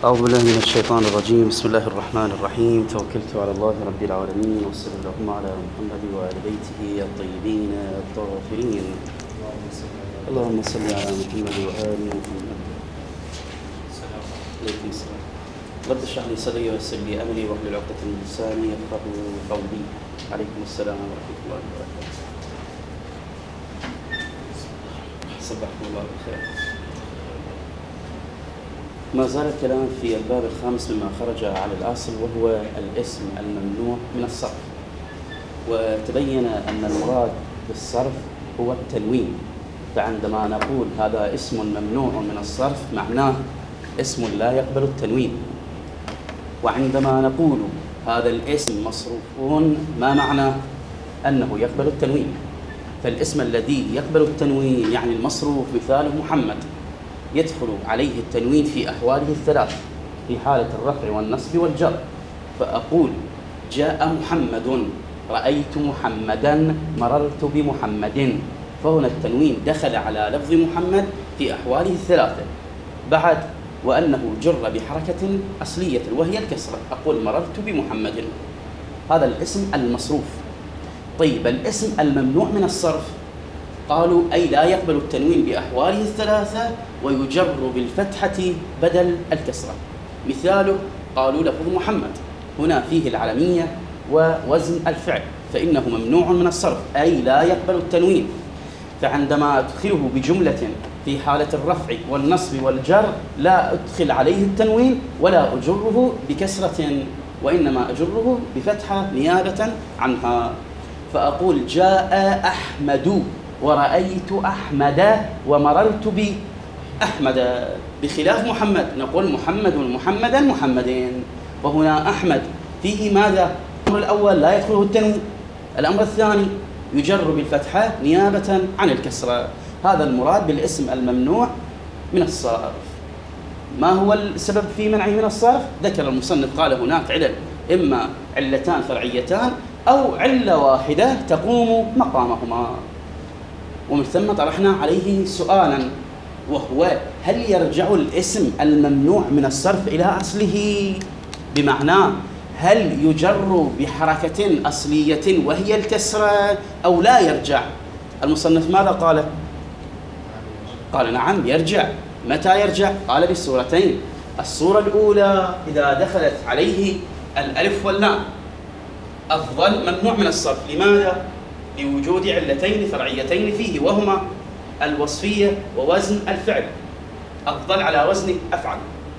أعوذ بالله من الشيطان الرجيم. بسم الله الرحمن الرحيم. توكلت على الله رب العالمين، وصلى اللهم على محمد وآل بيته الطيبين الطاهرين. اللهم صل على محمد وآل محمد. عليكم السلام. رب اشرح لي صدري ويسر لي أمري واحلل عقدة من لساني يفقهوا قولي. عليكم السلام ورحمة الله وبركاته. صبحكم الله بالخير. ما زال الكلام في الباب الخامس مما خرج على الأصل، وهو الاسم الممنوع من الصرف. وتبين أن المراد بالصرف هو التنوين، فعندما نقول هذا اسم ممنوع من الصرف معناه اسم لا يقبل التنوين. وعندما نقول هذا الاسم مصروف ما معناه أنه يقبل التنوين. فالاسم الذي يقبل التنوين يعني المصروف، مثاله محمد، يدخل عليه التنوين في أحواله الثلاث، في حالة الرفع والنصب والجر. فأقول جاء محمد، رأيت محمدا، مررت بمحمد. فهنا التنوين دخل على لفظ محمد في أحواله الثلاثة. بعد وأنه جر بحركة أصلية وهي الكسرة، أقول مررت بمحمد. هذا الاسم المصروف. طيب الاسم الممنوع من الصرف قالوا أي لا يقبل التنوين بأحواله الثلاثة ويجر بالفتحة بدل الكسرة. مثاله قالوا لفظ محمد هنا فيه العلمية ووزن الفعل، فإنه ممنوع من الصرف أي لا يقبل التنوين. فعندما أدخله بجملة في حالة الرفع والنصب والجر لا أدخل عليه التنوين ولا أجره بكسرة، وإنما أجره بفتحة نيابة عنها. فأقول جاء أحمد، ورأيت أحمد، ومررت بأحمد. بخلاف محمد نقول محمد محمدا محمدين. وهنا أحمد فيه ماذا؟ الأمر الأول لا يدخله التنوين، الأمر الثاني يجر بالفتحة نيابة عن الكسرة. هذا المراد بالاسم الممنوع من الصرف. ما هو السبب في منعه من الصرف؟ ذكر المصنف قال هناك علل، إما علتان فرعيتان أو علة واحدة تقوم مقامهما. ومن ثم طرحنا عليه سؤالا، وهو هل يرجع الاسم الممنوع من الصرف إلى أصله؟ بمعنى هل يجر بحركة أصلية وهي الكسرة أو لا يرجع؟ المصنف ماذا قال؟ قال نعم يرجع. متى يرجع؟ قال بالصورتين. الصورة الأولى إذا دخلت عليه الألف واللام أفضل ممنوع من الصرف. لماذا؟ لوجود علتين فرعيتين فيه، وهما الوصفية ووزن الفعل. أفضل على وزن أفعل.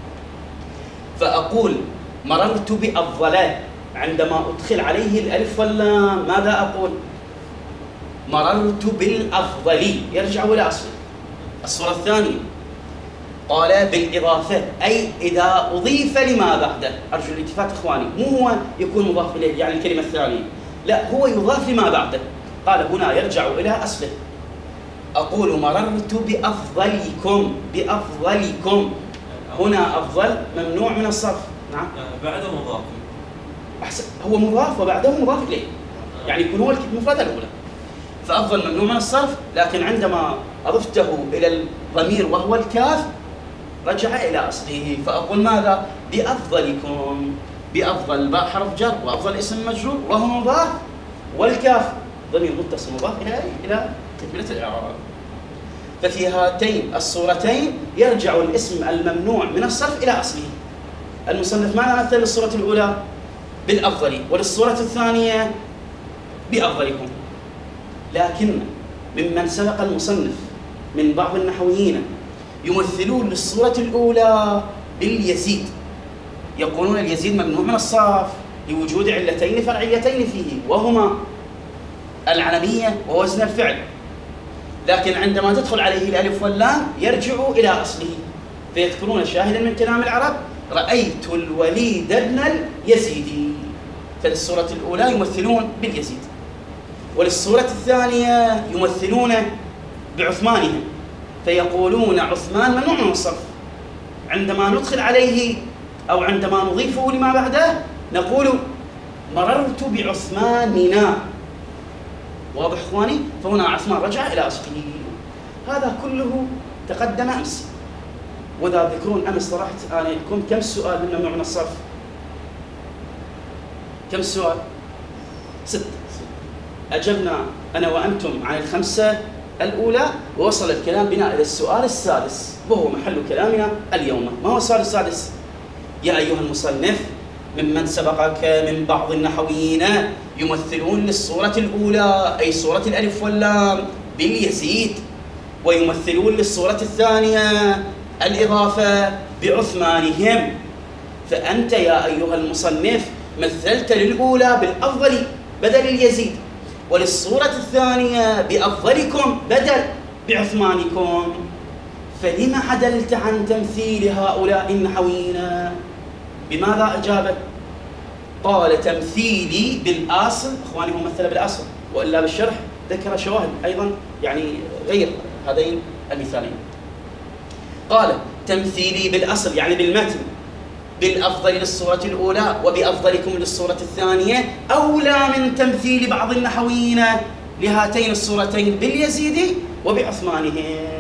فأقول مررت بأفضل، عندما أدخل عليه الألف واللام ماذا أقول؟ مررت بالأفضل، يرجع إلى أصله. الصورة الثانية قال بالإضافة، أي إذا أضيف لما بعده. أرجو الالتفات إخواني، مو هو يكون مضاف إليه يعني الكلمة الثانية، لا هو يضاف لما بعده. قال هنا يرجع إلى أصله. أقول مررت بأفضلكم، بأفضلكم. هنا أفضل ممنوع من الصرف. نعم بعده مضاف. أحسن، هو مضاف وبعده مضاف إليه، يعني يكون هو المفردة الأولى. فأفضل ممنوع من الصرف، لكن عندما أضفته إلى الضمير وهو الكاف رجع إلى أصله. فأقول ماذا؟ بأفضلكم. بأفضل باء حرف جر، وأفضل اسم مجرور وهو مضاف، والكاف ضمير متصل مضاف إلى تكملة الإعراب. ففي هاتين الصورتين يرجع الاسم الممنوع من الصرف إلى أصله. المصنف ماذا مثل للصورة الأولى؟ بالأفضل، وللصورة الثانية بأفضلكم. لكن ممن سبق المصنف من بعض النحويين يمثلون للصورة الأولى باليزيد، يقولون اليزيد ممنوع من الصرف لوجود علتين فرعيتين فيه، وهما العلمية ووزن الفعل. لكن عندما تدخل عليه الألف واللام يرجع إلى أصله. فيذكرون شاهدا من كلام العرب رأيت الوليد ابن اليزيدي. فللصورة الأولى يمثلون باليزيد، وللصورة الثانية يمثلون بعثمانهم، فيقولون عثمان ممنوع من الصرف. عندما ندخل عليه أو عندما نضيفه لما بعده نقول مررت بعثماننا. واضح إخواني؟ فهنا عثمان رجع إلى أصله. هذا كله تقدم أمس. وإذا تذكرون أمس طرحت أنا لكم كم سؤال ممنوع من الصرف؟ كم سؤال؟ 6. أجبنا أنا وأنتم عن الخمسة الأولى، ووصل الكلام بنا إلى السؤال السادس وهو محل كلامنا اليوم. ما هو السؤال السادس؟ يا أيها المصنف، ممن سبقك من بعض النحويين يمثلون للصورة الأولى أي صورة الألف واللام باليزيد، ويمثلون للصورة الثانية الإضافة بعثمانهم، فأنت يا أيها المصنف مثلت للأولى بالأفضل بدل اليزيد، وللصورة الثانية بأفضلكم بدل بعثمانكم، فلما عدلت عن تمثيل هؤلاء النحويين؟ بماذا أجاب؟ قال تمثيلي بالأصل. إخواني هو مثل بالأصل، وإلا بالشرح ذكر شواهد أيضا يعني غير هذين المثالين. قال تمثيلي بالأصل يعني بالمتن بالأفضل للصورة الأولى وبأفضلكم للصورة الثانية أولى من تمثيل بعض النحويين لهاتين الصورتين باليزيد وبعثمانهم.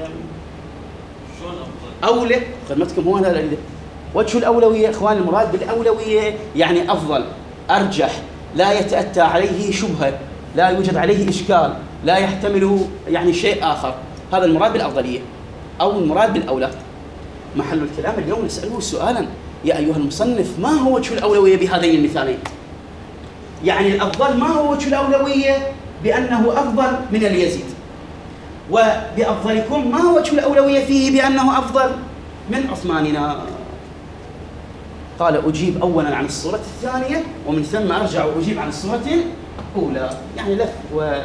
شلون أفضل؟ أولى خدمتكم هو هذا وجه الأولوية. إخوان المراد بالأولوية يعني أفضل، أرجح، لا يتأتى عليه شبهة، لا يوجد عليه إشكال، لا يحتمل يعني شيء آخر، هذا المراد بالأفضلية أو المراد بالأولى. محل الكلام اليوم نسأله سؤالا: يا أيها المصنف، ما هو وجه الأولوية بهذين المثالين؟ يعني الأفضل ما هو وجه الأولوية بأنه أفضل من اليزيد، وبأفضلكم ما هو وجه الأولوية فيه بأنه أفضل من عثماننا؟ قال أجيب أولا عن الصورة الثانية ومن ثم أرجع وأجيب عن الصورة الأولى، يعني لف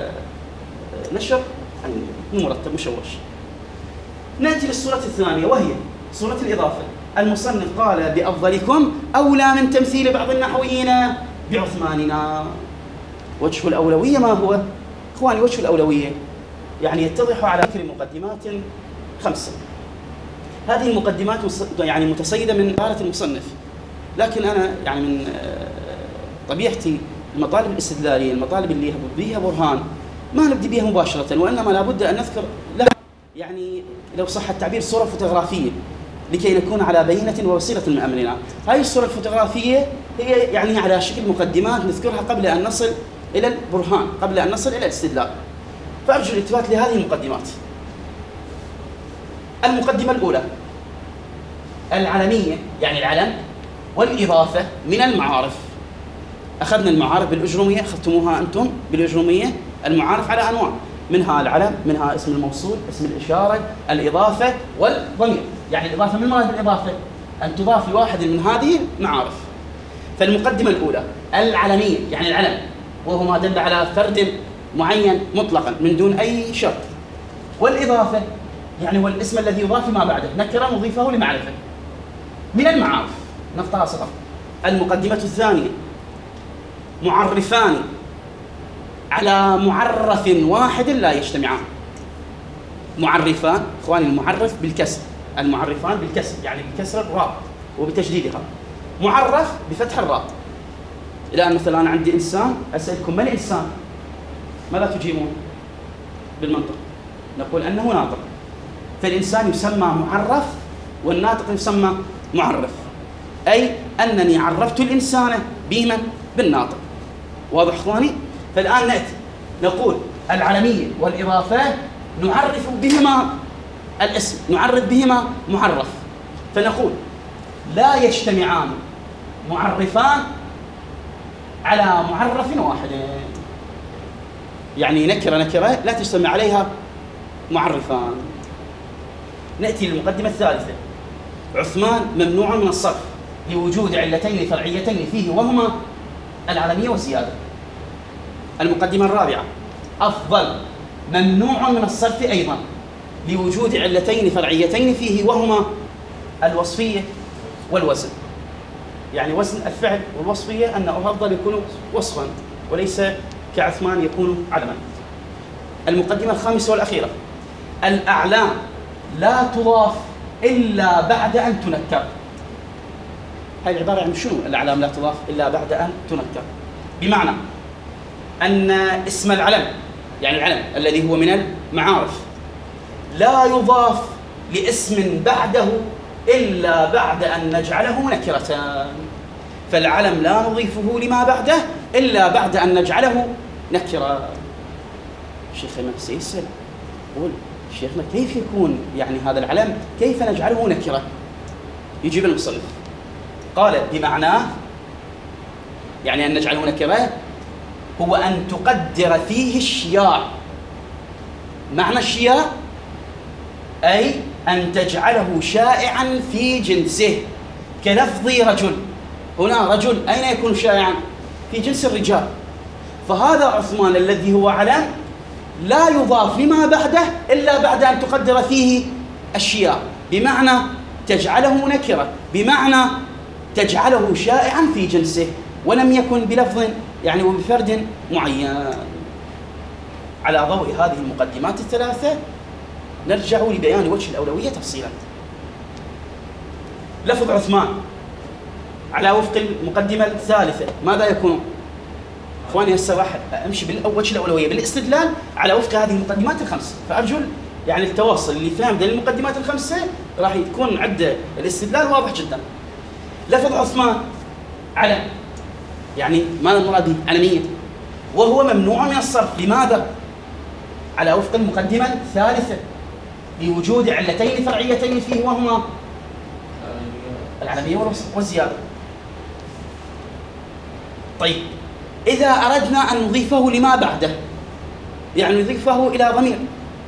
ونشر مو مرتب مشوش. نأتي للصورة الثانية وهي صورة الإضافة. المصنف قال بأفضلكم أولى من تمثيل بعض النحويين بعثماننا. وجه الأولوية ما هو؟ إخواني وجه الأولوية يعني يتضح على ذكر مقدمات 5. هذه المقدمات يعني متصيدة من عبارة المصنف، لكن أنا يعني من طبيعتي المطالب الاستدلالية، المطالب اللي بها برهان، ما نبدي بها مباشرة، وإنما لابد أن نذكر لها يعني لو صح التعبير صورة فوتوغرافية لكي نكون على بينة ووسيلة من أمرنا. هذه الصورة الفوتوغرافية هي يعني على شكل مقدمات نذكرها قبل أن نصل إلى البرهان، قبل أن نصل إلى الاستدلال. فأرجو الالتفات لهذه المقدمات. المقدمة الأولى: العلمية يعني العلم والإضافة من المعارف. أخذنا المعارف بالأجرومية، أخذتموها أنتم بالأجرومية. المعارف على أنواع، منها العلم، منها اسم الموصول، اسم الإشارة، الإضافة والضمير. يعني الإضافة، من المراد بالإضافة؟ أن تضاف لواحد من هذه المعارف. فالمقدمة الأولى: العلمية يعني العلم، وهو ما دل على فرد معين مطلقا من دون أي شرط. والإضافة يعني هو الاسم الذي يضاف ما بعده، نكرة نضيفه لمعرفة من المعارف. نختصر. المقدمة الثانية: معرفان على معرف واحد لا يجتمعان. معرفان، إخواني المعرف بالكسر، المعرفان بالكسر يعني بكسر الراء وبتشديدها، معرف بفتح الراء. الآن مثلا أنا عندي إنسان، أسألكم ما الإنسان؟ ماذا تجيبون بالمنطق؟ نقول أنه ناطق، فالإنسان يسمى معرف والناطق يسمى معرف، أي أنني عرفت الإنسان بمن؟ بالناطق. واضح إخواني؟ فالآن نأتي نقول العلمية والإضافة نعرف بهما الاسم، نعرف بهما معرف، فنقول لا يجتمعان معرفان على معرف واحد. يعني نكرة لا تجتمع عليها معرفان. نأتي للمقدمة الثالثة: عثمان ممنوع من الصرف لوجود علتين فرعيتين فيه وهما العلمية والزيادة. المقدمة الرابعة: أفضل ممنوع من الصرف أيضا لوجود علتين فرعيتين فيه وهما الوصفية والوزن. يعني وزن الفعل والوصفية أنه أفضل يكون وصفا وليس كعثمان يكون علما. المقدمة الخامسة والأخيرة: الأعلام لا تضاف إلا بعد أن تنكر. هذه العبارة عن شنو؟ الأعلام لا تضاف إلا بعد أن تنكر، بمعنى أن اسم العلم يعني العلم الذي هو من المعارف لا يضاف لاسم بعده إلا بعد أن نجعله نكرة. فالعلم لا نضيفه لما بعده إلا بعد أن نجعله نكرة. شيخنا سيسأل يقول شيخنا كيف يكون يعني هذا العلم كيف نجعله نكرة؟ يجيب المصنف قال بمعناه، يعني أن نجعله نكرة هو أن تقدر فيه الشياع. معنى الشياع أي أن تجعله شائعا في جنسه، كلفظ رجل. هنا رجل أين يكون شائعا؟ في جنس الرجال. فهذا عثمان الذي هو علم لا يضاف لما بعده إلا بعد أن تقدر فيه الشياع، بمعنى تجعله نكرة، بمعنى تجعله شائعا في جنسه، ولم يكن بلفظ يعني وبفرد معين. على ضوء هذه المقدمات الثلاثة نرجع لبيان وجه الأولوية تفصيلا. لفظ عثمان على وفق المقدمة الثالثة ماذا يكون؟ اخواني هسه راح امشي وجه الاولويه بالاستدلال على وفق هذه المقدمات الخمسه، فارجو يعني التواصل اللي فهم ذي المقدمات الخمسه راح يكون عنده الاستدلال واضح جدا. لفظ عثمان علم، يعني ما المراد به؟ علميه، وهو ممنوع من الصرف. لماذا؟ على وفق المقدمه الثالثه لوجود علتين فرعيتين فيه وهما العلميه والزياده. طيب إذا أردنا أن نضيفه لما بعده، يعني نضيفه إلى ضمير،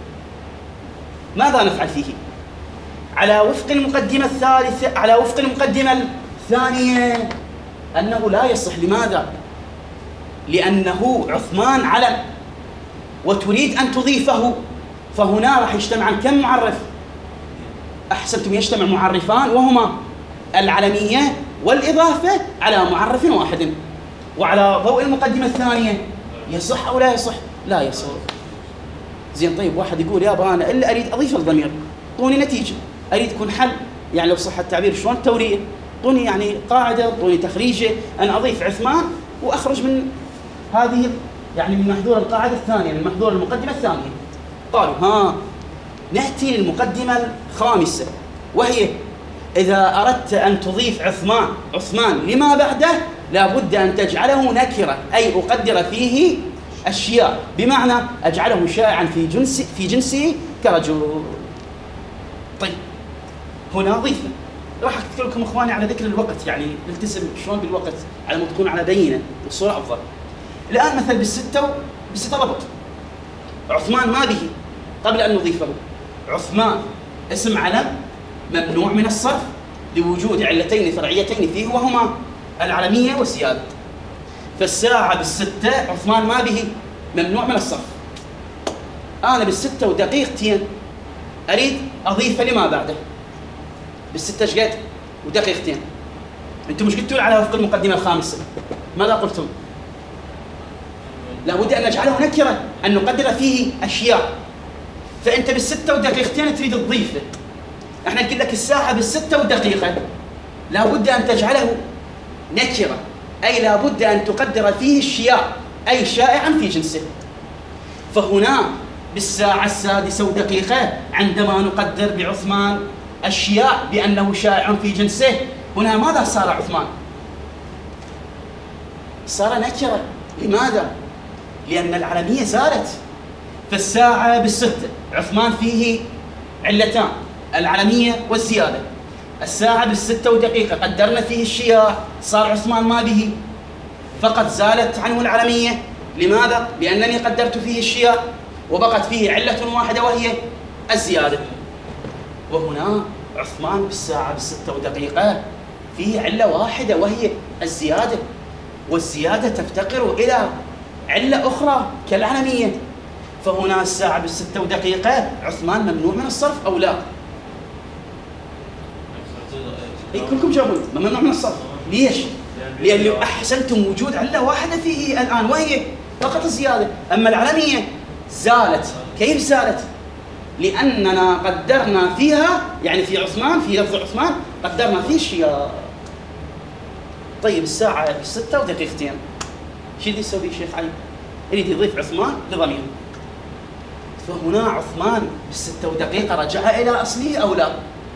ماذا نفعل فيه؟ على وفق المقدمة الثالثة، على وفق المقدمة الثانية أنه لا يصح. لماذا؟ لأنه عثمان علم وتريد أن تضيفه، فهنا راح يجتمع كم معرف؟ أحسنتم، يجتمع معرفان وهما العلمية والإضافة على معرف واحد. وعلى ضوء المقدمة الثانية يصح أو لا يصح؟ لا يصح. زين طيب واحد يقول يابا أنا إلا أريد أضيف الضمير، طوني نتيجة، أريد يكون حل، يعني لو صح التعبير شلون التورية، طوني يعني قاعدة، طوني تخريجة أن أضيف عثمان وأخرج من هذه يعني من محذور القاعدة الثانية، من محذور المقدمة الثانية. قالوا نأتي للمقدمة الخامسة، وهي إذا أردت أن تضيف عثمان لما بعده لابد أن تجعله نكرة، أي أقدر فيه الشياع، بمعنى أجعله شائعا في جنسه كرجل. طيب هنا ضيفة، راح أذكر لكم إخواني على ذكر الوقت، يعني نلتزم شلون بالوقت على ما تكون على بينة والصورة أفضل. الآن مثل بالستة ضبط، عثمان ما به قبل أن نضيفه. عثمان اسم علم ممنوع من الصرف لوجود علتين فرعيتين فيه وهما العلمية والزيادة. فالساعة بالستة عثمان ما به ممنوع من الصرف. أنا بالستة ودقيقتين أريد أضيف لما بعده، بالستة شقد ودقيقتين. أنتم مش قلتوا على وفق المقدمة الخامسة؟ ماذا قلتم؟ لابد أن نجعله نكرة، أن نقدر فيه أشياء. فأنت بالستة ودقيقتين تريد تضيفه، احنا نقول لك الساعة بالستة ودقيقة لابد أن تجعله نكرة، أي لابد أن تقدر فيه الشياع، أي شائعا في جنسه. فهنا بالساعة السادسة ودقيقة عندما نقدر بعثمان الشياع بأنه شائع في جنسه، هنا ماذا صار عثمان؟ صار نكرة. لماذا؟ لأن العلمية زالت. فالساعة بالستة عثمان فيه علتان، العلمية والزيادة. الساعة بالستة ودقيقة قدرنا فيه الشياع، صار عثمان ما به، فقط زالت عنه العلمية. لماذا؟ لأنني قدرت فيه الشياع وبقت فيه علة واحدة وهي الزيادة. وهنا عثمان بالساعة بالستة ودقيقة فيه علة واحدة وهي الزيادة، والزيادة تفتقر إلى علة أخرى كالعلمية. فهنا الساعة بالستة ودقيقة عثمان ممنوع من الصرف أو لا؟ كلكم جاوبون ممنوع من الصرف. ليش؟ لأن أحسنتم وجود علة واحدة فيه الآن وهي فقط الزيادة. أما العلمية زالت. كيف زالت؟ لأننا قدرنا فيها، يعني في عثمان، في لفظ عثمان قدرنا فيه الشياء. طيب الساعة بالستة ودقيقتين شو يدي يسوي الشيخ علي؟ يريد يضيف عثمان لضمير. فهنا عثمان بالستة ودقيقة رجع إلى أصله أو لا؟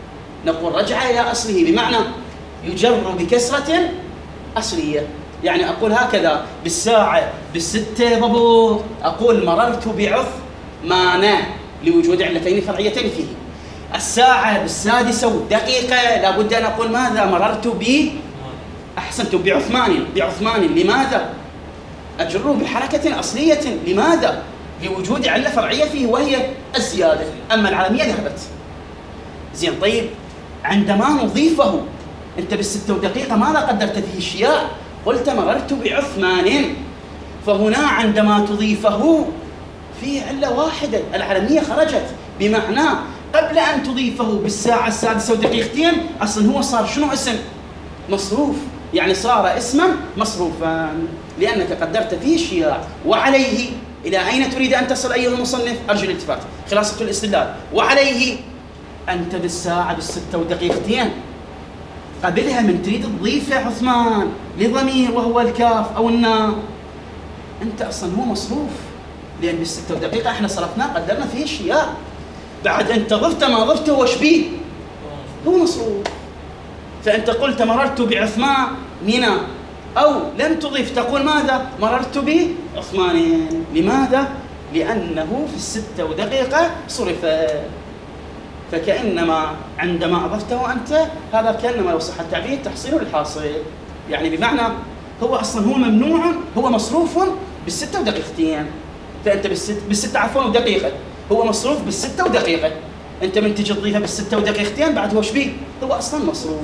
نقول رجع إلى أصله، بمعنى يجر بكسرة أصلية. يعني أقول هكذا بالساعة بالستة ضبط، أقول مررت بعثمان لوجود علتين فرعيتين فيه. الساعة بالسادسة والدقيقة لابد أن أقول ماذا؟ مررت أحسنتم بعثمان. لماذا؟ أجر بحركة أصلية. لماذا؟ لوجود علة فرعية فيه وهي الزيادة. أما العالمية ذهبت. زين طيب، عندما نضيفه أنت بالستة ودقيقة ماذا قدرت فيه الشياء؟ قلت مررت بعثمان. فهنا عندما تضيفه فيه علة واحدة، العالمية خرجت. بمعنى قبل أن تضيفه بالساعة السادسة ودقيقتين أصلا هو صار شنو اسم؟ مصروف. يعني صار اسما مصروفا لأنك قدرت فيه الشياع. وعليه إلى أين تريد أن تصل أيها المصنف؟ أرجو الالتفات، خلاصة الاستدلال. وعليه أنت بالساعة بالستة ودقيقتين قبلها من تريد تضيف يا عثمان لضمير وهو الكاف أو الناء، أنت أصلا هو مصروف، لأن بالستة ودقيقة إحنا صرفناه قدرنا فيه الشياع. بعد أنت ضفت ما ضفته وش بيه؟ هو مصروف. فأنت قلت مررت بعثمان منا، أو لم تضيف تقول ماذا؟ مررت بعثمان. لماذا؟ لأنه في الستة ودقيقة صرف. فكأنما عندما أضفته أنت هذا كأنما لو صح التعبير تحصيل للحاصل. يعني بمعنى هو أصلا هو ممنوع، هو مصروف بالستة ودقيقتين. فأنت بالستة عفوا ودقيقة، هو مصروف بالستة ودقيقة. أنت من تجي تضيفه بالستة ودقيقتين بعد هو شبيه؟ هو أصلا مصروف.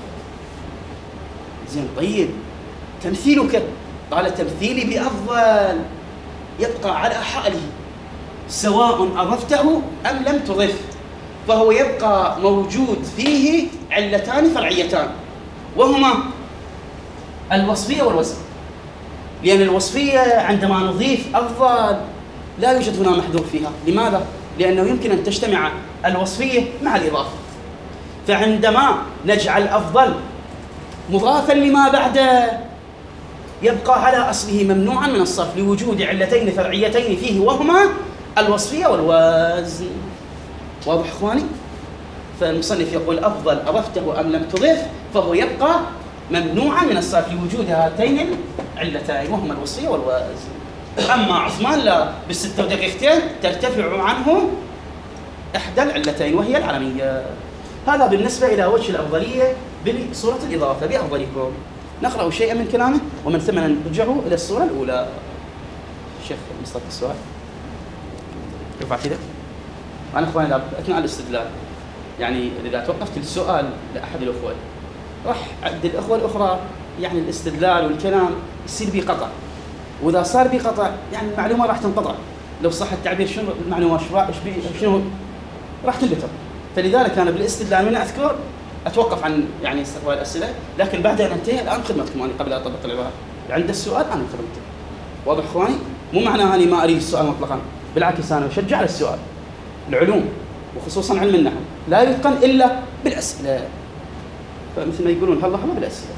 زين طيب، تمثيلك قال تمثيلي بأفضل يبقى على حاله سواء أضفته أم لم تضف، فهو يبقى موجود فيه علتان فرعيتان وهما الوصفية والوزن. لأن الوصفية عندما نضيف أفضل لا يوجد هنا محذوف فيها. لماذا؟ لأنه يمكن أن تجتمع الوصفية مع الإضافة. فعندما نجعل أفضل مضافا لما بعده يبقى على أصله ممنوعا من الصرف لوجود علتين فرعيتين فيه وهما الوصفية والوزن. واضح إخواني؟ فالمصنف يقول أفضل أضفته أم لم تضف فهو يبقى ممنوعا من الصرف لوجود هاتين العلتين وهما الوصفية والوزن. أما عثمان لا، بالستة ودقيقتين ترتفع عنه إحدى العلتين وهي العالمية. هذا بالنسبة إلى وجه الأفضلية بصورة الإضافة بأفضلكم. نقرأ شيئا من كلامه ومن ثم نرجع إلى الصورة الأولى. الشيخ مصطفى السؤال رفعت يدك. أنا أخواني أثناء الاستدلال يعني إذا توقفت السؤال لأحد الأخوة راح عند الأخوة الأخرى يعني الاستدلال والكلام يصير بقطع، وإذا صار بقطع يعني المعلومة راح تنقطع. لو صح التعبير شنو المعلومة شنو راح تنبتر. فلذلك أنا بالاستدلال من أذكر أتوقف عن يعني استقبال الأسئلة، لكن بعد أن أنتهي الآن خدمتكم أنا قبل أطبق العبارة. عند السؤال أنا خدمتكم. واضح إخواني؟ مو معناها أني ما أريد السؤال مطلقا، بالعكس أنا أشجع على السؤال. العلوم وخصوصا علم النحو لا يتقن إلا بالأسئلة، فمثل ما يقولون هلا بالأسئلة.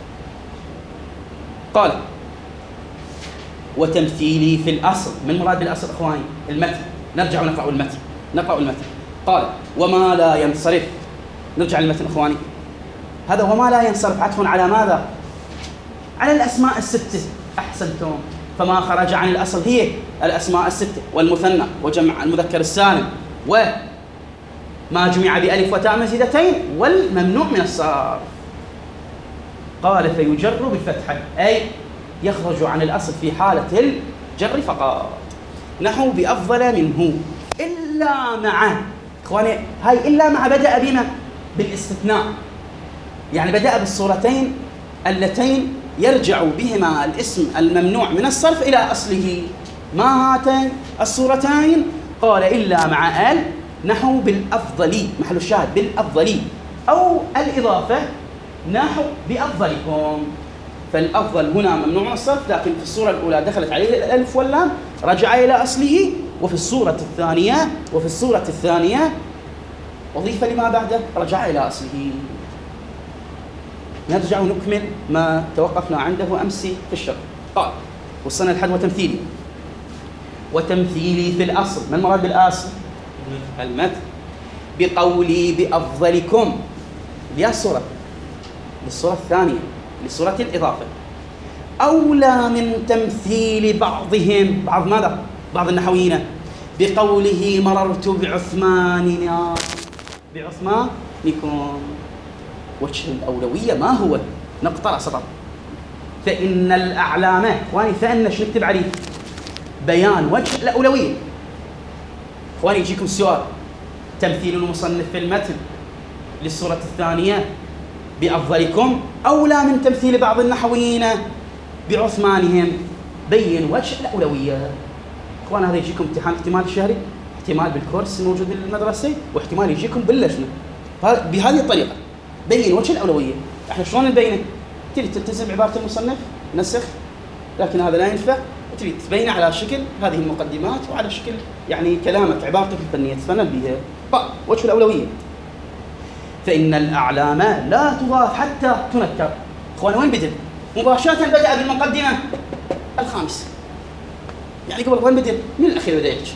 قال وتمثيلي في الأصل. من مراد بالأصل إخواني؟ المتن. نرجع ونقرأ المتن. نقرأ المتن. قال وما لا ينصرف. نرجع للمتن إخواني. هذا وما لا ينصرف عطف على ماذا؟ على الأسماء الستة. أحسنتم. فما خرج عن الأصل هي الأسماء الستة والمثنى وجمع المذكر السالم وما جمع بألف وتاء مزيدتين والممنوع من الصرف. قال فيجر بالفتحة، أي يخرج عن الأصل في حالة الجر فقط. نحو بأفضل منه إلا مع. إخواني هاي إلا مع بدأ بما؟ بالاستثناء. يعني بدأ بالصورتين اللتين يرجع بهما الاسم الممنوع من الصرف إلى أصله. ما هاتين الصورتين؟ قال إلا مع ال. نحو بالأفضل، محل الشاهد بالأفضل، أو الإضافة نحو بأفضلكم. فالأفضل هنا ممنوع من الصرف، لكن في الصورة الأولى دخلت عليه الألف واللام رجع إلى أصله، وفي الصورة الثانية أضيف لما بعده رجع إلى أصله. نرجع ونكمل ما توقفنا عنده أمس في الشرح. قال وصلنا لحد وتمثيلي في الأصل. ما المراد بالأصل؟ المتن. بقولي بأفضلكم ليا الصورة للصورة الثانية لصورة الإضافة، أولى من تمثيل بعضهم، بعض ماذا؟ بعض النحويين بقوله مررت بعثماننا، بعثمانكم. وجه الأولوية ما هو؟ نقطة سطر. فإن الأعلام إخواني، فإن شو نكتب عليه؟ بيان وجه الأولوية. إخواني يجيكم السؤال: تمثيل المصنف في المتن للصورة الثانية بأفضلكم أولى من تمثيل بعض النحويين بعثمانهم، بين وجه الأولوية. إخوان هذا يجيكم امتحان احتمال شهري، احتمال بالكورس الموجود بالمدرسة، واحتمال يجيكم باللجنة بهذه الطريقة، بين وجه الأولوية. احنا شلون نبينه؟ تريد تلتزم عبارة المصنف نسخ، لكن هذا لا ينفع، تريد تبينه على شكل هذه المقدمات وعلى شكل يعني كلامك عبارتك الفنية تتفنن بها. وجه الأولوية. فإن الأعلام لا تضاف حتى تنكر. إخوان وين بدأ؟ مباشرة بدأ بالمقدمة الخامسة. يعني قبل وين بدأ؟ من الأخير بدأ يحكي.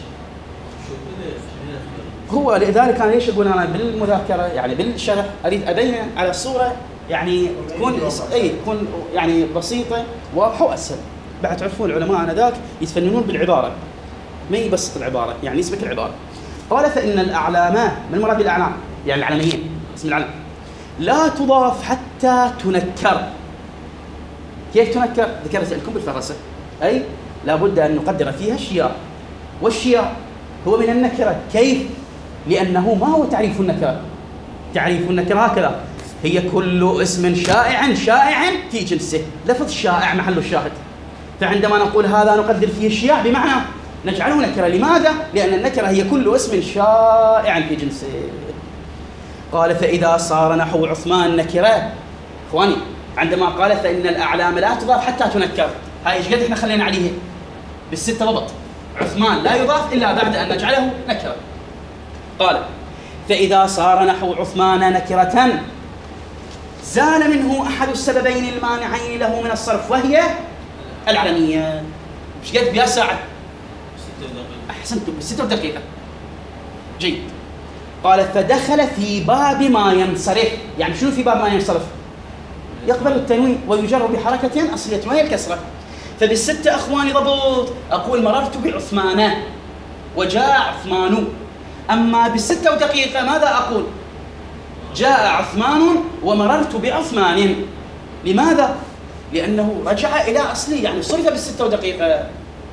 هو لذلك أنا ليش أقول أنا بالمذاكرة يعني بالشرح أريد أبين على الصورة يعني تكون يعني بسيطة واضحة وأسهل. بعد تعرفون العلماء آنذاك يتفننون بالعبارة، ما يبسط العبارة يعني يسبك العبارة. قال: فإن الأعلام، من المراد بالأعلام؟ يعني العلميين، اسم العلم، لا تضاف حتى تنكر. كيف تنكر؟ ذكرت لكم بالفرسة، أي لابد أن نقدر فيها الشياء، والشياء هو من النكرة. كيف؟ لأنه ما هو تعريف النكرة؟ تعريف النكرة هكذا: هي كل اسم شائع في جنسه. لفظ شائع محل الشاهد، فعندما نقول هذا نقدر فيه الشياء بمعنى نجعله نكرة. لماذا؟ لأن النكرة هي كل اسم شائع في جنسه. قال: فإذا صار نحو عثمان نكرة. إخواني عندما قال فإن الأعلام لا تضاف حتى تنكر، هاي ايش قد احنا خلينا عليه بالستة ضبط. عثمان لا يضاف إلا بعد أن نجعله نكرة. قال: فإذا صار نحو عثمان نكرة زال منه أحد السببين المانعين له من الصرف، وهي العلمية. ايش قد بها ساعة؟ 6 دقائق. أحسنتم، 6 دقيقة. جيد. قال: فدخل في باب ما ينصرف. يعني شنو في باب ما ينصرف؟ يقبل التنوين ويجر بحركة أصلية وهي الكسرة. فبالستة أخواني ضبط أقول مررت بعثمان وجاء عثمان. أما بالستة ودقيقة ماذا أقول؟ جاء عثمان ومررت بعثمان. لماذا؟ لأنه رجع إلى أصله، يعني صرف بالستة ودقيقة.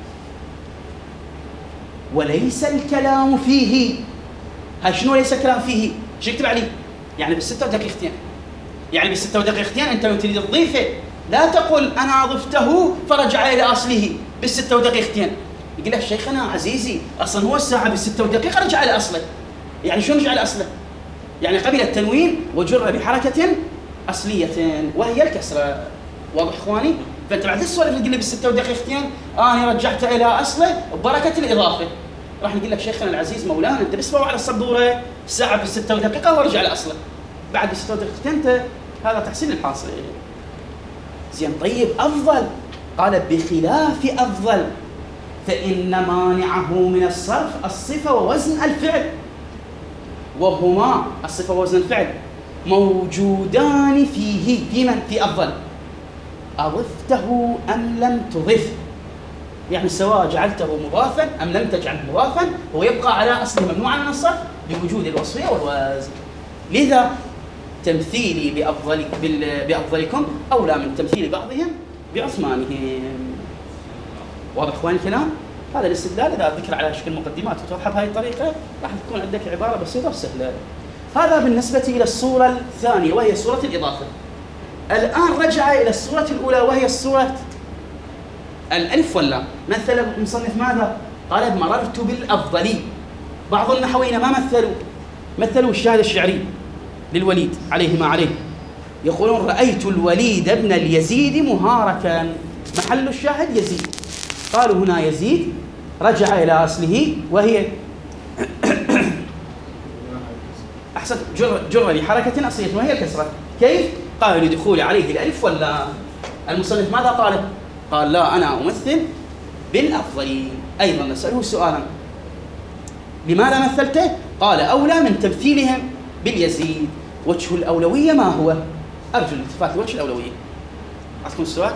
وليس الكلام فيه. هاي شنو ليس الكلام فيه؟ شو يكتب عليه؟ يعني بالستة ودقيقتين. يعني بالستة ودقيقتين أنت لو تريد تضيفه لا تقول أنا ضفته فرجع إلى أصله بالستة ودقيقتين. يقول لك شيخنا عزيزي أصلا هو الساعة بالستة ودقيقة رجع إلى أصله. يعني شو رجع إلى أصله؟ يعني قبل التنوين وجر بحركة أصلية وهي الكسرة. واضح إخواني؟ فأنت بعد السؤال اللي تقول لي بالستة ودقيقتين أنا رجعت إلى أصله ببركة الإضافة، راح نقول لك شيخنا العزيز مولانا أنت بس على السبورة الساعة بالستة ودقيقة ورجع إلى أصله. بعد الستة ودقيقتين أنت هذا تحسين الحاصل. زين طيب أفضل. قال: بخلاف أفضل فإن مانعه من الصرف الصفة ووزن الفعل، وهما الصفة ووزن الفعل موجودان فيه. في من؟ في أفضل. أضفته أم لم تضف، يعني سواء جعلته مضافا أم لم تجعله مضافا هو يبقى على أصله ممنوعا من الصرف بوجود الوصفية والوزن. لذا تمثيلي بأفضلكم أولى من تمثيل بعضهم بعثمانهم. واضح إخواني الكلام؟ هذا الاستدلال إذا ذكر على شكل مقدمات وتوضح بهذه الطريقة راح تكون عندك عبارة بسيطة وسهلة. هذا بالنسبة إلى الصورة الثانية وهي صورة الإضافة. الآن رجع إلى الصورة الأولى وهي الصورة الألف واللام. مثل المصنف ماذا؟ قال: مررت بالأفضل. بعض النحويين ما مثلوا الشاهد الشعري للوليد عليه ما عليه، يقولون: رأيت الوليد ابن اليزيد مهارة. محل الشاهد يزيد. قالوا هنا يزيد رجع إلى أصله وهي أحسن جر بحركة أصلية وهي الكسرة. كيف؟ قالوا: لدخول عليه الألف واللام. المصنف ماذا قال؟ قال: لا أنا أمثل بالأفضل. أيضا نسأله سؤالا: لماذا مثلته؟ قال: أولى من تمثيلهم باليزيد. وجه الأولوية ما هو؟ أرجو الالتفات لوجه الأولوية. عندكم السؤال؟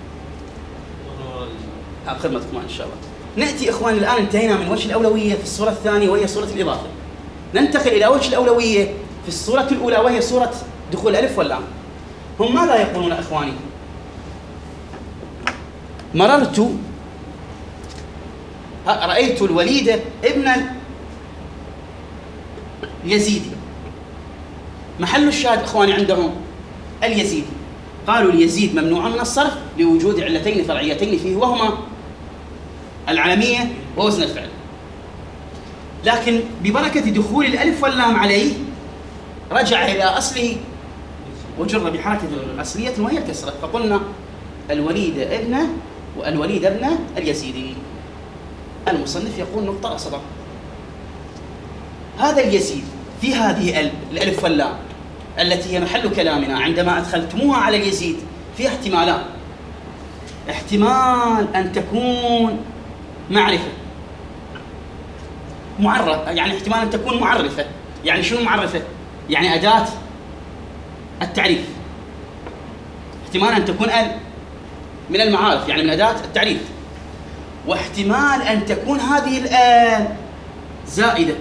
خدمتكم إن شاء الله. نأتي إخواني الآن، انتهينا من وجه الأولوية في الصورة الثانية وهي صورة الإضافة. ننتقل إلى وجه الأولوية في الصورة الأولى وهي صورة دخول الألف واللام. هم ماذا يقولون إخواني؟ مررت رأيت الوليد ابن اليزيدي. محل الشاهد إخواني عندهم اليزيدي. قالوا اليزيد ممنوع من الصرف لوجود علتين فرعيتين فيه، وهما العلمية ووزن الفعل. لكن ببركة دخول الألف واللام عليه رجع إلى أصله وجر بحركة أصلية وهي الكسرة، فقلنا الوليد ابن اليزيدي. المصنف يقول نقطة أصلا، هذا اليزيد في هذه الألف واللام التي هي محل كلامنا، عندما أدخلتموها على اليزيد في احتمالان. احتمال أن تكون معرفة يعني احتمال أن تكون معرفة. يعني شنو معرفة؟ يعني أداة التعريف. احتمال أن تكون من المعارف، يعني من أداة التعريف. واحتمال أن تكون هذه الآل زائدة.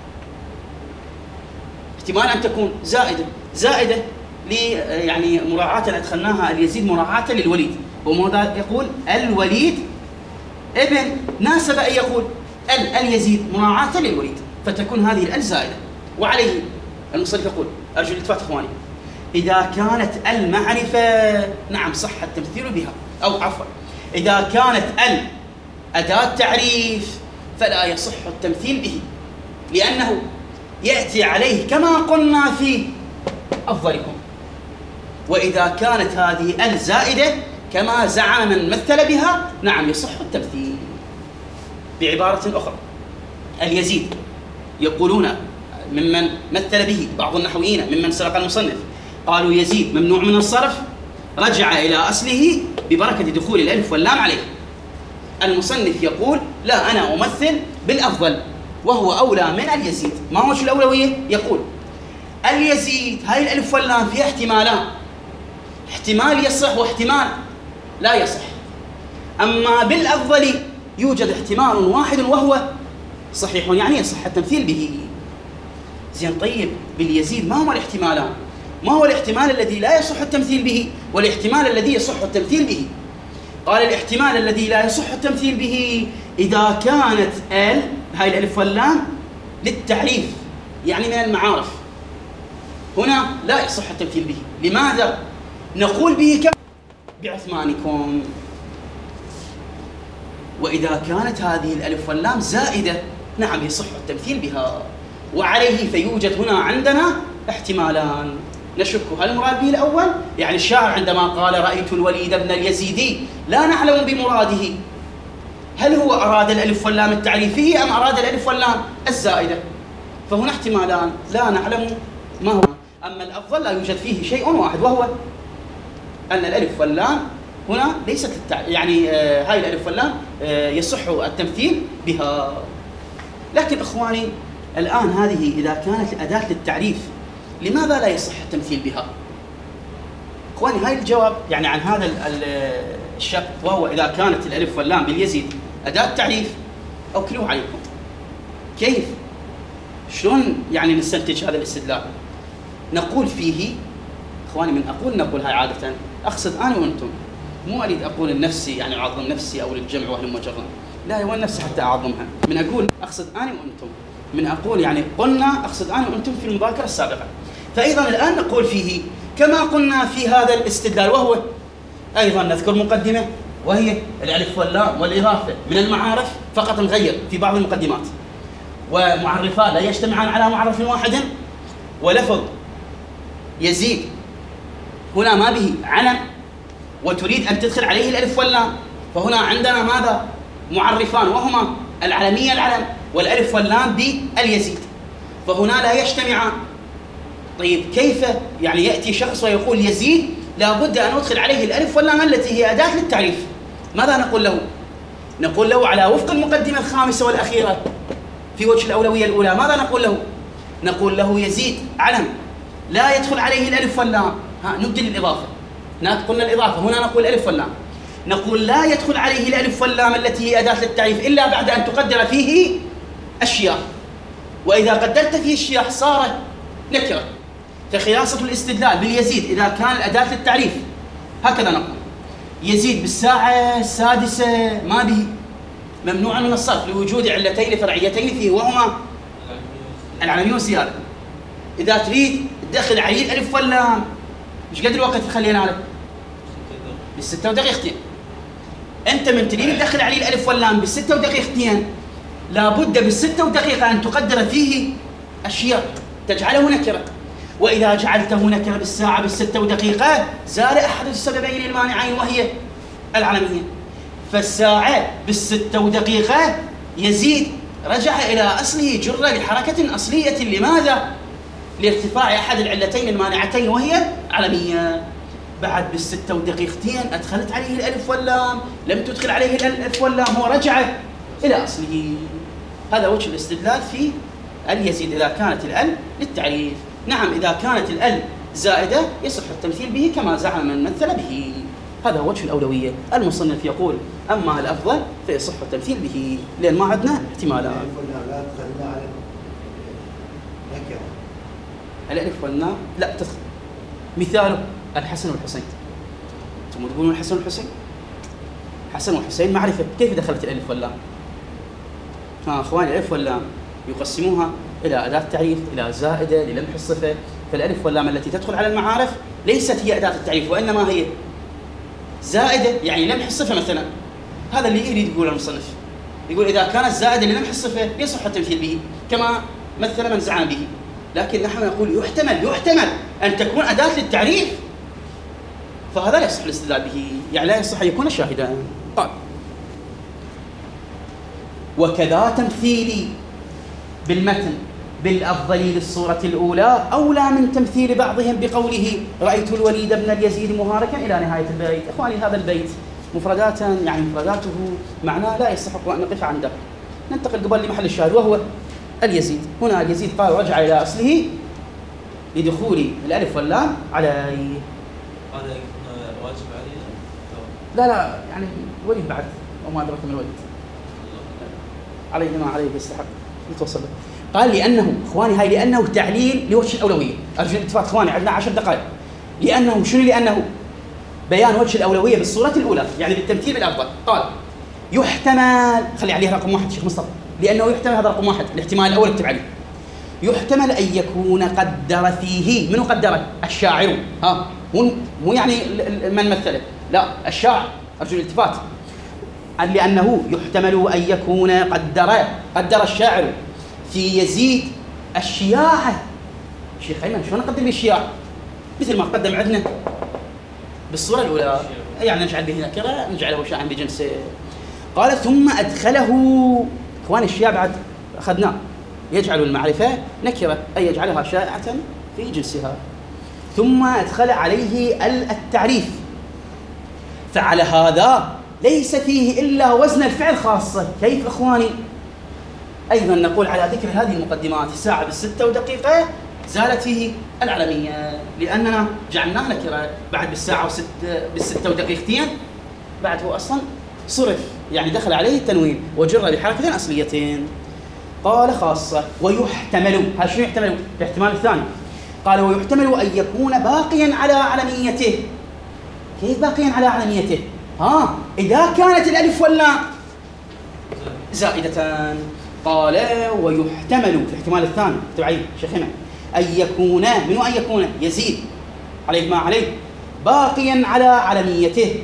احتمال أن تكون زائدة يعني مراعاة أدخلناها اليزيد مراعاة للوليد. وماذا يقول؟ الوليد ابن، ناسب أن يقول اليزيد مراعاة للوليد، فتكون هذه الآل زائدة. وعليه المصنف يقول، أرجو الالتفات إخواني، إذا كانت المعرفة نعم صح التمثيل بها، أو عفوا إذا كانت أداة تعريف فلا يصح التمثيل به، لأنه يأتي عليه كما قلنا في أفضلكم. وإذا كانت هذه زائدة كما زعم من مثل بها نعم يصح التمثيل. بعبارة أخرى، اليزيد يقولون ممن مثل به بعض النحويين ممن سبق المصنف، قالوا يزيد ممنوع من الصرف، رجع إلى أصله ببركة دخول الألف واللام عليه. المصنف يقول لا، أنا أمثل بالأفضل وهو أولى من اليزيد. ما هو الأولوية؟ يقول اليزيد هاي الألف واللام في احتمالان، احتمال يصح واحتمال لا يصح. أما بالأفضل يوجد احتمال واحد وهو صحيح، يعني يصح التمثيل به. زين، طيب باليزيد ما هو الاحتمالان؟ ما هو الاحتمال الذي لا يصح التمثيل به والاحتمال الذي يصح التمثيل به؟ قال الاحتمال الذي لا يصح التمثيل به إذا كانت هاي الألف واللام للتعريف، يعني من المعارف، هنا لا يصح التمثيل به. لماذا؟ نقول به كم بعثمانكم. وإذا كانت هذه الألف واللام زائدة نعم يصح التمثيل بها. وعليه فيوجد هنا عندنا احتمالان نشك هل المراد به الأول؟ يعني الشاعر عندما قال رأيت الوليد ابن اليزيدي لا نعلم بمراده هل هو أراد الألف واللام التعريفية أم أراد الألف واللام الزائدة، فهنا احتمالان لا نعلم ما هو. أما الأفضل لا يوجد فيه شيء واحد، وهو أن الألف واللام هنا ليست يعني هاي الألف واللام يصح التمثيل بها. لكن إخواني الآن هذه إذا كانت الأداة للتعريف لماذا لا يصح التمثيل بها؟ إخواني هاي الجواب يعني عن هذا الشق، وهو إذا كانت الألف واللام باليزيد أداة تعريف أوكلوه عليكم. كيف؟ شلون يعني نستنتج هذا الاستدلال؟ نقول فيه إخواني، من نقول هاي عادة أقصد أنا وأنتم، مو أريد أقول النفسي يعني أعظم نفسي أو للجمع وأهل مجرد، لا هو النفس حتى أعظمها. من أقول أقصد أنا وأنتم، من أقول يعني قلنا أقصد أنا وأنتم في المذاكرة السابقة. فأيضا الآن نقول فيه كما قلنا في هذا الاستدلال، وهو أيضا نذكر مقدمة وهي الألف واللام والإضافة من المعارف فقط، نغير في بعض المقدمات، ومعرفان لا يجتمعان على معرف واحد. ولفظ يزيد هنا ما به علم وتريد أن تدخل عليه الألف واللام، فهنا عندنا ماذا؟ معرفان، وهما العلمية العلم والألف واللام باليزيد، فهنا لا يجتمعان. طيب كيف يعني يأتي شخص ويقول يزيد لابد أن أدخل عليه الألف واللام التي هي أداة للتعريف؟ ماذا نقول له؟ نقول له على وفق المقدمة الخامسة والأخيرة في وجه الأولوية الأولى، ماذا نقول له؟ نقول له يزيد علم لا يدخل عليه الألف واللام. نبدل الإضافة. هناك قلنا الإضافة، هنا نقول الألف واللام. نقول لا يدخل عليه الألف واللام التي هي أداة للتعريف إلا بعد أن تقدر فيه الشياح، وإذا قدرت فيه الشياح صار نكرة. فخلاصة الاستدلال باليزيد إذا كان الأداة للتعريف هكذا نقول: يزيد بالساعة السادسة ما به، ممنوع من الصرف لوجود علتين فرعيتين فيه، وهما العلمية والزيادة. إذا تريد تدخل عليه الألف واللام، مش قد الوقت تخلينا عليه؟ بالستة ودقيقتين. أنت من تريد تدخل عليه الألف واللام بالستة ودقيقتين، لابد بالستة ودقيقة أن تقدر فيه الشياح، تجعله نكرة. وإذا جعلته نكرة بالساعة بالستة ودقيقة زال أحد السببين المانعين وهي العلمية. فالساعة بالستة ودقيقة يزيد رجع إلى أصله جر لحركة أصلية. لماذا؟ لارتفاع أحد العلتين المانعتين وهي علمية. بعد بالستة ودقيقتين أدخلت عليه الألف واللام، لم تدخل عليه الألف واللام، هو رجع إلى أصله. هذا وجه الاستدلال في اليزيد إذا كانت الأل للتعريف. نعم، إذا كانت الأل زائدة يصح التمثيل به كما زعم من مثل به. هذا وجه الأولوية. المصنف يقول: أما الأفضل فيصح التمثيل به، لأن ما عندنا احتمالات. الألف واللام لا تدخل. مثاله الحسن والحسين. أنتم تقولون الحسن والحسين؟ حسن والحسين معرفة، كيف دخلت الألف واللام؟ أخواني، الألف واللام يقسموها إلى أداة تعريف، إلى زائدة للمح الصفة. فالألف واللام التي تدخل على المعارف ليست هي أداة التعريف، وإنما هي زائدة يعني لمح الصفة مثلا. هذا اللي يريد يقول المصنف، يقول إذا كانت زائدة للمح الصفة يصح التمثيل به كما مثل من زعم به. لكن نحن نقول يحتمل أن تكون أداة للتعريف، فهذا لا يصح الاستدلال به، يعني لا يصح أن يكون شاهدا. قال: وكذا تمثيلي بالمتن بالأفضل للصورة الأولى أولى من تمثيل بعضهم بقوله: رأيت الوليد بن اليزيد مهاركا إلى نهاية البيت. إخواني، هذا البيت مفرداته معناه لا يستحق أن نقف عنده. ننتقل قبل لمحل الشاهد وهو اليزيد. هنا اليزيد قال: رجع إلى أصله لدخول الألف واللام عليه. هذا واجب علينا؟ لا يعني وليد بعد، وما أدرك من الوليد عليه ما عليه يستحق يتوصل له. قال: لأنه إخواني هاي لأنه تعليل لوجه الأولوية. أرجو الاتفاق إخواني، عندنا 10 دقائق. لأنه شنو؟ لأنه بيان وجه الأولوية بالصورة الأولى، يعني بالتمثيل بالأفضل. قال: يحتمل، خلي عليه رقم 1 شيخ مصطفى، لأنه يحتمل، هذا رقم 1 الاحتمال الأول اكتب عليه. يحتمل أن يكون قدر فيه، منو قدره؟ الشاعر. مو يعني من مثله، لا الشاعر. أرجو الالتفات. لأنه يحتمل أن يكون قدر الشاعر في يزيد الشياعة. شيخ أيمن، شلون نقدر به الشياعة؟ مثل ما قدم عندنا بالصورة الأولى، يعني نجعل به نكرة، نجعله شاعا بجنسه. قال: ثم أدخله. إخواني، الشياعة بعد أخذناه، يجعل المعرفة نكرة، أي يجعلها شائعة في جنسها. ثم أدخل عليه التعريف، فعلى هذا ليس فيه إلا وزن الفعل خاصة. كيف إخواني؟ أيضا نقول على ذكر هذه المقدمات: الساعة بالستة ودقيقة زالت فيه العلمية، لأننا جعلناه نكرة. بعد بالساعة بالستة ودقيقتين بعد هو أصلا صرف، يعني دخل عليه التنوين وجر بحركتين أصليتين. قال: خاصة. ويحتمل، هذا شنو يحتمل؟ الاحتمال الثاني. قال: ويحتمل أن يكون باقيا على علميته. كيف باقيا على علميته؟ إذا كانت الألف واللام زائدتان. قال: ويحتمل في الاحتمال الثاني تبعي شيخنا أن يكون، منو أن يكون؟ يزيد عليه ما عليه باقيا على علميته،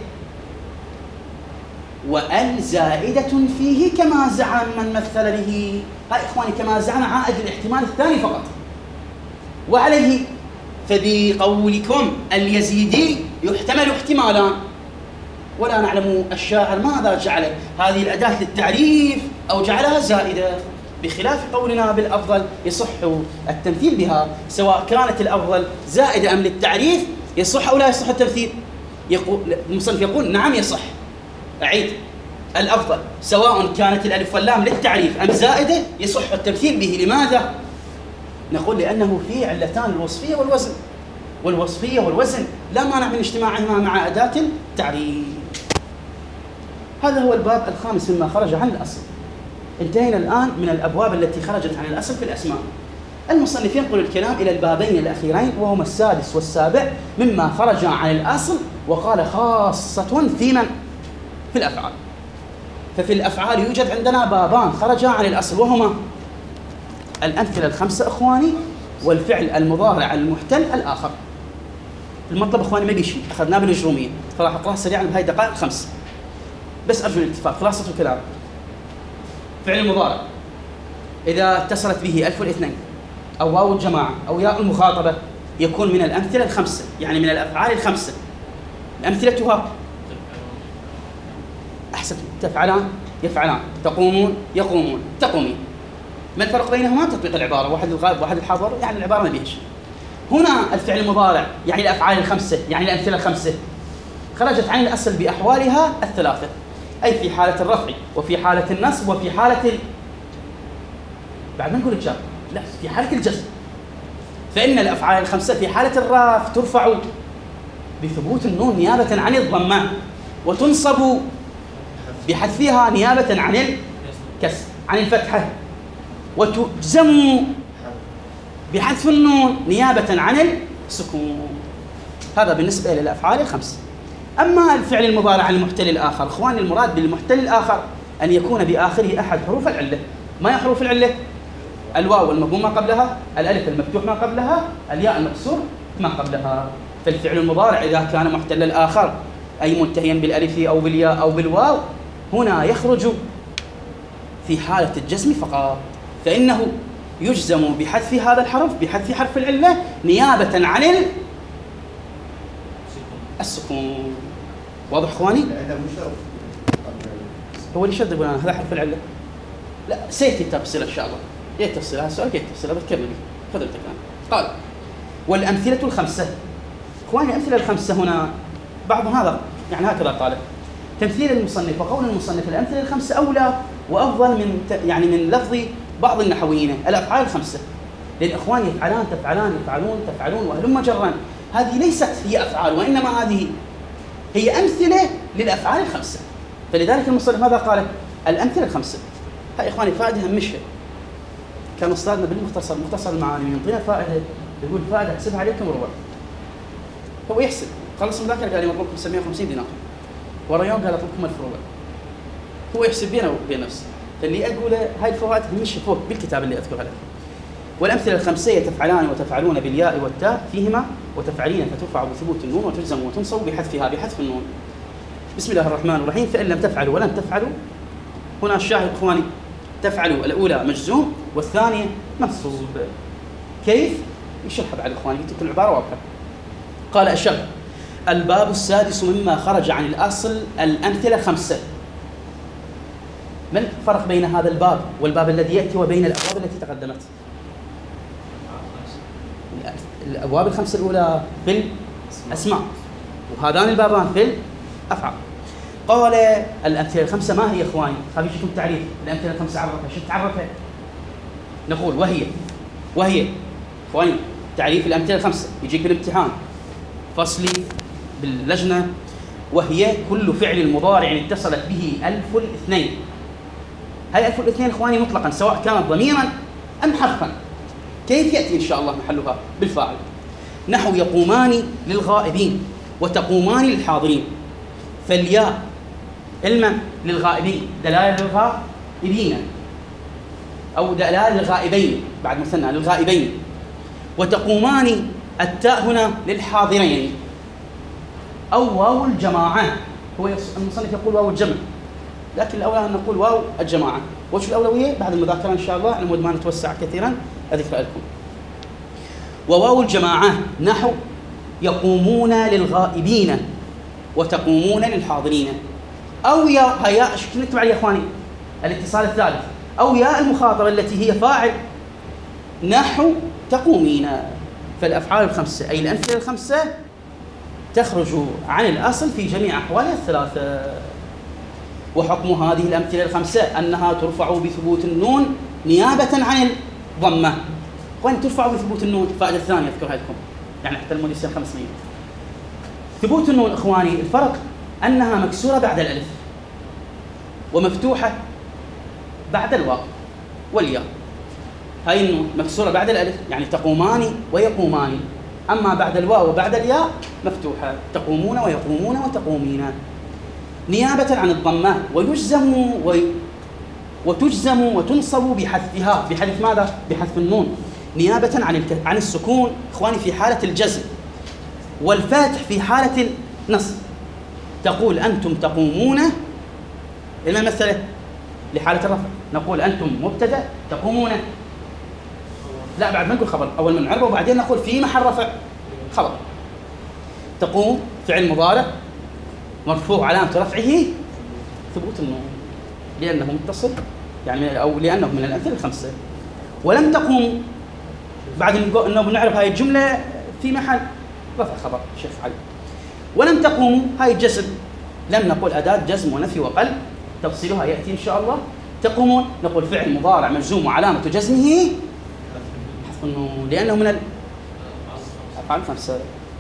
وأل زائدة فيه كما زعم من مثل به. هاي إخواني كما زعم عائد الاحتمال الثاني فقط. وعليه فبقولكم اليزيدي يحتمل احتمالان، ولا نعلم الشاعر ماذا جعل هذه الأداة للتعريف أو جعلها زائدة، بخلاف قولنا بالأفضل يصح التمثيل بها، سواء كانت الأفضل زائدة أم للتعريف يصح أو لا يصح التمثيل. المصنف يقول: نعم يصح. أعيد: الأفضل سواء كانت الألف واللام للتعريف أم زائدة يصح التمثيل به. لماذا؟ نقول لأنه فيه علتان، الوصفية والوزن، والوصفية والوزن لا مانع من اجتماعهما مع أداة التعريف. هذا هو الباب الخامس مما خرج عن الأصل. انتهينا الآن من الأبواب التي خرجت عن الأصل في الأسماء. المصنف ينقل الكلام إلى البابين الأخيرين وهما السادس والسابع مما خرج عن الأصل، وقال خاصة في من؟ في الأفعال. ففي الأفعال يوجد عندنا بابان خرجا عن الأصل، وهما الأمثلة الخمسة إخواني، والفعل المضارع المحتل الآخر. المطلب إخواني ما بيشي، أخذناه بالجرومية، فراح أقرأه سريعا بهاي الدقائق الخمس بس أرجو الاتفاق. خلاصة الكلام: فعل المضارع إذا اتصلت به ألف الاثنين أو واو الجماعة أو ياء المخاطبة يكون من الأمثلة الخمسة، يعني من الأفعال الخمسة. أمثلتها: أحسن، تفعلان يفعلان، تقومون يقومون، تقومين. ما الفرق بينهما؟ تطبيق العبارة، واحد الغائب واحد الحاضر، يعني العبارة ما بيهش. هنا الفعل المضارع يعني الأفعال الخمسة، يعني الأمثلة الخمسة خرجت عن الأصل بأحوالها الثلاثة، أي في حالة الرفع وفي حالة النصب وفي حالة بعد ما نقول الجر، لا، في حالة الجزم. فإن الأفعال الخمسة في حالة الرفع ترفع بثبوت النون نيابة عن الضمة، وتنصب بحذفها نيابة عن الكسر عن الفتحة، وتجزم بحذف النون نيابة عن السكون. هذا بالنسبة للأفعال الخمسة. أما الفعل المضارع المحتل الآخر، إخواني المراد بالمحتل الآخر أن يكون بآخره أحد حروف العلة. ما هي حروف العلة؟ الواو المضموم ما قبلها، الألف المفتوح ما قبلها، الياء المكسور ما قبلها. فالفعل المضارع إذا كان محتل الآخر أي منتهيا بالألف أو بالياء أو بالواو، هنا يخرج في حالة الجزم فقط، فإنه يجزم بحذف هذا الحرف، بحذف حرف العلة نيابة عن السكون. واضح إخواني؟ هو اللي شد يقول هذا حرف العلة. لا، سيأتي التفصيل إن شاء الله. ايه تفصيل هذا السؤال؟ كيف تفصيل؟ بتكمل فضلتك الآن. قال: والأمثلة الخمسة. إخواني الأمثلة الخمسة هنا بعض هذا يعني هكذا قال: تمثيل المصنف وقول المصنف الأمثلة الخمسة أولى وأفضل من لفظ بعض النحويين الأفعال الخمسة. لأن إخواني يفعلان تفعلان يفعلون تفعلون وهلم جرا، هذه ليست هي أفعال، وإنما هذه هي أمثلة للأفعال الخمسة. فلذلك المصنف ماذا قال؟ الأمثلة الخمسة. هاي إخواني فائدة همشها. كان أستاذنا بالمختصر مختصر المعاني يعطينا فائدة، يقول فائدة احسبها عليكم ربع. هو يحسب، خلص مذاكرة قال لي مطلوبكم 750 دينار، ورا يوم قال أطلبكم 1000 ربع. هو يحسب بينه وبين نفسه. فاللي أقوله هاي الفوائد همشها فوق بالكتاب اللي أذكرها لك. والأمثلة الخمسة: تفعلان وتفعلون بالياء والتاء فيهما، وتفعلين فترفع بثبوت النون وتجزم وتنصب بحذفها بحذف النون. بسم الله الرحمن الرحيم. فإن لم تفعلوا ولن تفعلوا، هنا الشاهد إخواني: تفعلوا الأولى مجزوم والثانية منصوب. كيف؟ يشرح بعد إخواني، تكون العبارة واضحة. قال الشرح: الباب السادس مما خرج عن الأصل الأمثلة خمسة. ما الفرق بين هذا الباب والباب الذي يأتي وبين الأبواب التي تقدمت؟ الأبواب الخمسة الأولى في الأسماء، وهذان البابان في الأفعال. قال: الأمثلة الخمسة ما هي إخواني؟ خليكم تعريف الأمثلة الخمسة. عرفها. شو تعرفها؟ نقول وهي إخواني تعريف الأمثلة الخمسة يجيك بالامتحان فصلي باللجنة: وهي كل فعل مضارع اتصلت به ألف الاثنين. هاي ألف الاثنين إخواني مطلقا سواء كانت ضميرا أم حرفا. كيف يأتي إن شاء الله محلها؟ بالفاعل. نحو يقومان للغائبين وتقومان للحاضرين. فالياء للغائبين دلالة للغائبين، أو دلالة للغائبين بعد مثنى للغائبين. وتقومان التاء هنا للحاضرين، أو واو الجماعة. هو المصنف يقول واو الجمع، لكن الأولى أن نقول واو الجماعة. وش الأولوية؟ بعد المذاكرة إن شاء الله، على مود ما نتوسع كثيرا أذكر لكم. وواو الجماعة نحو يقومون للغائبين وتقومون للحاضرين. أو يا نكتب عليه يا إخواني الاتصال الثالث: أو ياء المخاطبة التي هي فاعل نحو تقومين. فالأفعال الخمسة أي الأمثلة الخمسة تخرج عن الأصل في جميع أحوالها الثلاثة. وحكم هذه الأمثلة الخمسة أنها ترفع بثبوت النون نيابة عن الضمة، اخواني ترفع بثبوت النون. الفائده الثانيه اذكرها لكم يعني حتى المود يصير 500. ثبوت النون اخواني الفرق انها مكسوره بعد الالف ومفتوحه بعد الواو والياء. هاي النون مكسوره بعد الالف يعني تقومان ويقومان، اما بعد الواو وبعد الياء مفتوحه تقومون ويقومون وتقومين، نيابه عن الضمه، وتجزم وتنصب بحذفها. بحذف ماذا؟ بحذف النون، نيابه عن السكون اخواني في حاله الجزم، والفاتح في حاله النصب. تقول انتم تقومون، لما مثله لحاله الرفع نقول انتم مبتدا تقومون، لا بعد ما نقول خبر، اول ما نعربه وبعدين نقول في محل رفع خبر. تقوم فعل مضارع مرفوع علامه رفعه ثبوت النون لانه متصل يعني او لانه من الامثله الخمسه. ولم تقوم بعد انه بنعرف هاي الجمله في محل رفع خبر شيخ علي. ولم تقوموا هاي الجزم، لم نقول اداه جزم ونفي وقلب، تفصيلها ياتي ان شاء الله. تقومون نقول فعل مضارع مجزوم وعلامه جزمه حذف النون لانه من الافعال الخمسه.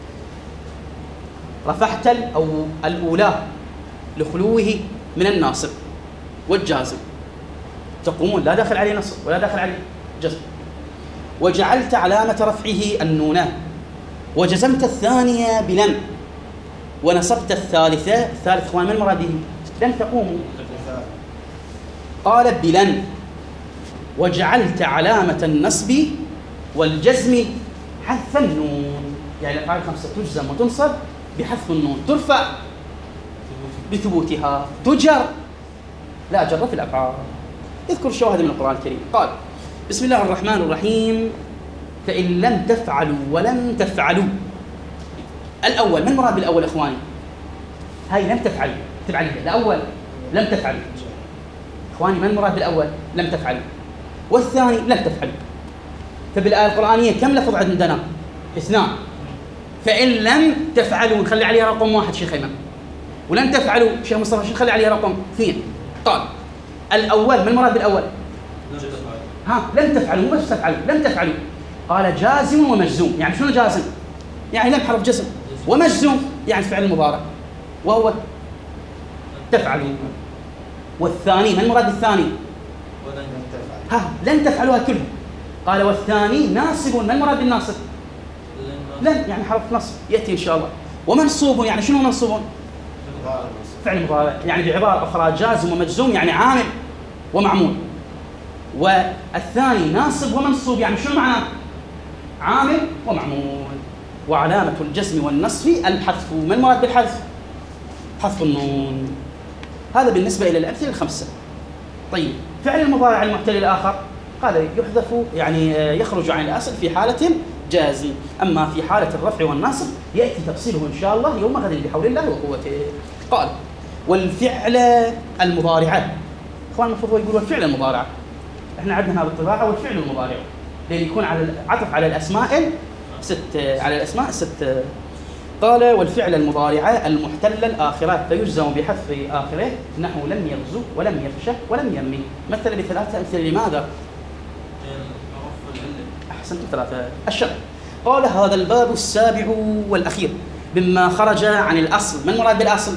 رفعت او الاولى لخلوه من الناصب والجازم. تقومون لا داخل عليه نصب ولا داخل عليه جزم. وجعلت علامه رفعه النونه، وجزمت الثانيه بلم، ونصبت الثالثه. الثالث اخوان من المراد به؟ لن تقوموا. قال بلن. وجعلت علامه النصب والجزم حذف النون، يعني الافعال الخمسه تجزم وتنصب بحذف النون، ترفع بثبوتها، تجر لا جر في الافعال. اذكر الشواهد من القران الكريم. قال بسم الله الرحمن الرحيم فإن لم تفعلوا ولم تفعلوا. الأول من المراد بالأول إخواني؟ هاي لم تفعلوا اكتب عليها الأول لم تفعلوا إخواني. من المراد بالأول؟ لم تفعلوا. والثاني لم تفعلوا. فبالآية القرآنية كم لفظ عندنا؟ 2. فإن لم تفعلوا نخلي عليها رقم 1 شيخ أيمن، ولم تفعلوا شيخ مصطفى شو نخلي عليها رقم 2. قال الأول من المراد بالأول؟ لم تفعلوا، مو بس تفعلوا، لم تفعلوا. قال جازم ومجزوم. يعني شنو جازم؟ يعني لم حرف جزم، ومجزوم يعني فعل مضارع وهو تفعلوا. والثاني من المراد بالثاني؟ لن تفعلوها كلها. قال والثاني ناصب. من المراد بالناصب؟ لن يعني حرف نصب يأتي إن شاء الله. ومنصوب يعني شنو منصوب؟ فعل مضارع يعني بعبارة أخرى جازم ومجزوم يعني عامل ومعمول. والثاني ناصب ومنصوب يعني شنو معناه؟ عامل ومعمول. وعلامة الجزم والنصب الحذف. من المراد بالحذف؟ حذف النون. هذا بالنسبة إلى الأمثلة الخمسة. طيب فعل المضارع المعتل الآخر قال يحذف يعني يخرج عن الأصل في حالة جازم، أما في حالة الرفع والنصب يأتي تفصيله إن شاء الله يوم غد بحول الله وقوته. قال والفعل المضارع. إخوان المفروض يقولوا الفعل المضارع، احنا عندنا بالطباعة والفعل المضارع لأن يكون على عطف على الأسماء الست. قال والفعل المضارع المحتل الآخرة فيجزم بحذف آخره نحو لم يغزو ولم يخشى ولم يرمي. مثل بثلاثة أمثلة. لماذا؟ أحسنت 3. الشرع. قال هذا الباب السابع والأخير مما خرج عن الأصل. من مراد بالأصل؟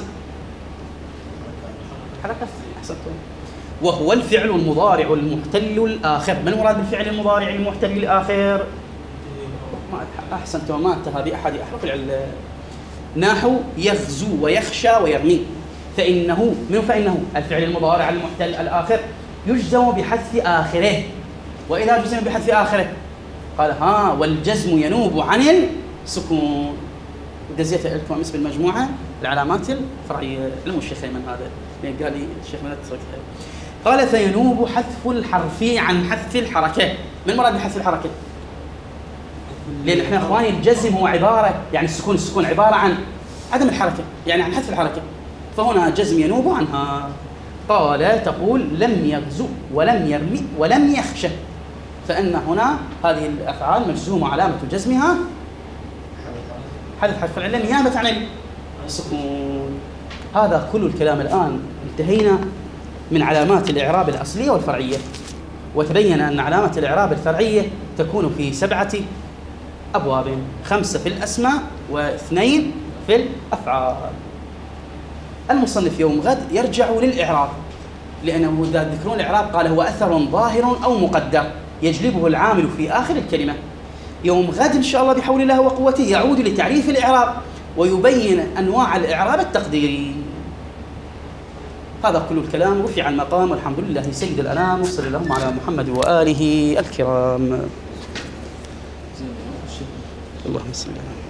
حركة. أحسنت. وهو الفعل المضارع المحتل الآخر. من مراد بالفعل المضارع المحتل الآخر؟ أحسنت. وما انتهى بأحد أحرف العلة. نحو يغزو ويخشى ويرمي. فإنه الفعل المضارع المحتل الآخر يجزم بحذف آخره. وإذا جزم بحذف آخره قال والجزم ينوب عن السكون. دزيت لكم اسم المجموعة العلامات الفرعية علم الشيخ أيمن هذا يعني قال لي الشيخ من تركها. قال فينوب حذف الحرف عن حذف الحركة. من مراد بحذف الحركة؟ لأن احنا اخواني الجزم هو عبارة يعني السكون عبارة عن عدم الحركة يعني عن حذف الحركة، فهنا جزم ينوب عنها. قال تقول لم يغزو ولم يرمي ولم يخشى، فإن هنا هذه الأفعال مجزومة علامة جزمها حذف حرف العلة نيابة عن السكون. هذا كل الكلام. الآن انتهينا من علامات الإعراب الأصلية والفرعية. وتبين أن علامة الإعراب الفرعية تكون في 7 أبواب، 5 في الأسماء و2 في الأفعال. المصنف يوم غد يرجع للإعراب، لأنه إذا تذكرون الإعراب قال هو أثر ظاهر أو مقدر يجلبه العامل في آخر الكلمة. يوم غد إن شاء الله بحول الله وقوته يعود لتعريف الإعراب ويبين أنواع الإعراب التقديري. هذا كل الكلام، رفع المقام، والحمد لله سيد الأنام، وصلى اللهم على محمد وآله الكرام. اللهم صل على